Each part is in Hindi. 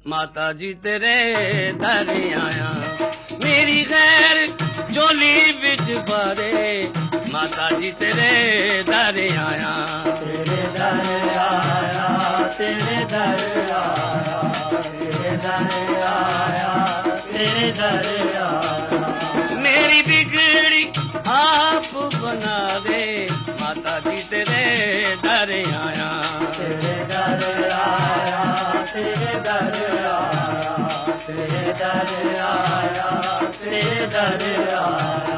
माता जी तेरे दर आया, मेरी खैर चोली बिच पारे, माता जी तेरे दर आया, तेरे दर आया, तेरे दर आया, तेरे दर आया, तेरे दर आया। मेरी बिगड़ी आप बना दे, माता जी तेरे दर आया, तेरे दर आया, तेरे दर आया, तेरे दर आया, तेरे दर आया।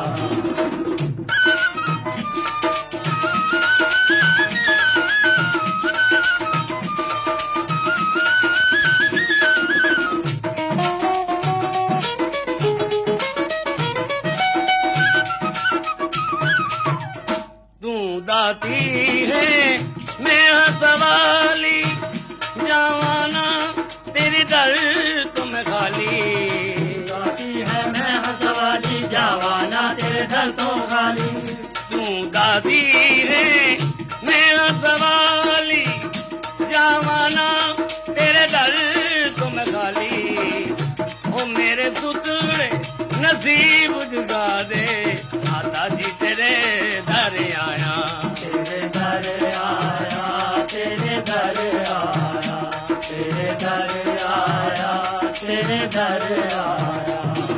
तू दाती है मैं सवाली, जवाना तेरी दर तुम खाली, दाती है मैं सवाली, जवाना तेरे दर तो खाली। तू दाती है मैं सवाली, जवाना तेरे दर तुम खाली, ओ मेरे सुतड़े नसीब जगा दे, माता जी तेरे दर आया, तेरे दर आया, तेरे दर आया, तेरे दर आया, तेरे दर आया।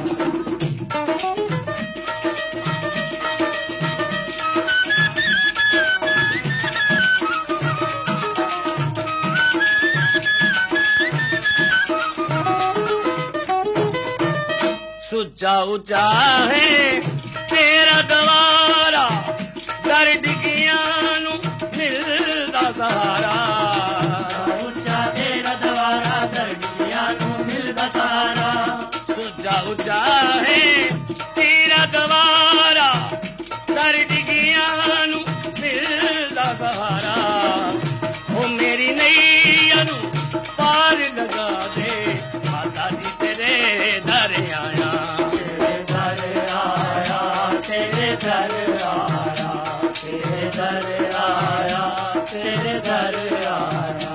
सुच्चा ऊंचा है तेरा द्वारा, दर्द कियानु मिलदा सहारा, ऊंचा तेरा द्वारा, दर्द कियानु मिलदा सहारा। सुच्चा ऊंचा है तेरा द्वारा, दर्द कियानु मिलदा सहारा, ओ मेरी नैया नू पार लगा दे, माता जी तेरे दर आया, तेरे दर आया, तेरे दर आया, तेरे दर आया, तेरे दर आया।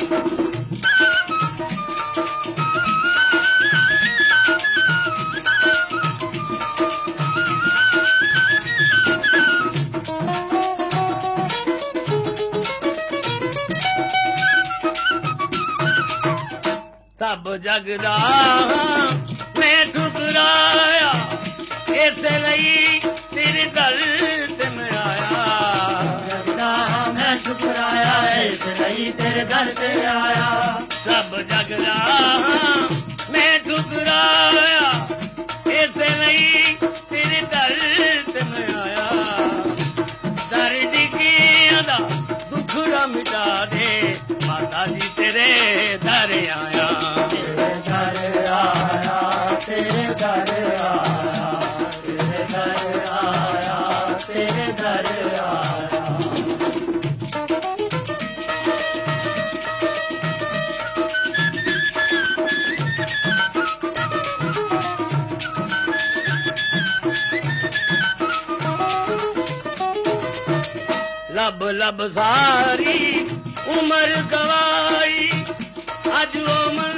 सब जगदा मैं ठुकराया, इस लई तेरे दर ते मैं आया, जगदा मैं ठुकराया, इसलिए तेरे दर पे आया। सब जगदा मैं ठुकराया, इस लई तेरे दर ते मैं आया, दर्द कियां दा दुखड़ा मिटा दे, माता जी तेरे दर आया, तेरे दर आया, तेरे दर आया, तेरे दर आया, तेरे दर आया। लब लब सारी उम्र गवाई, अज वो मन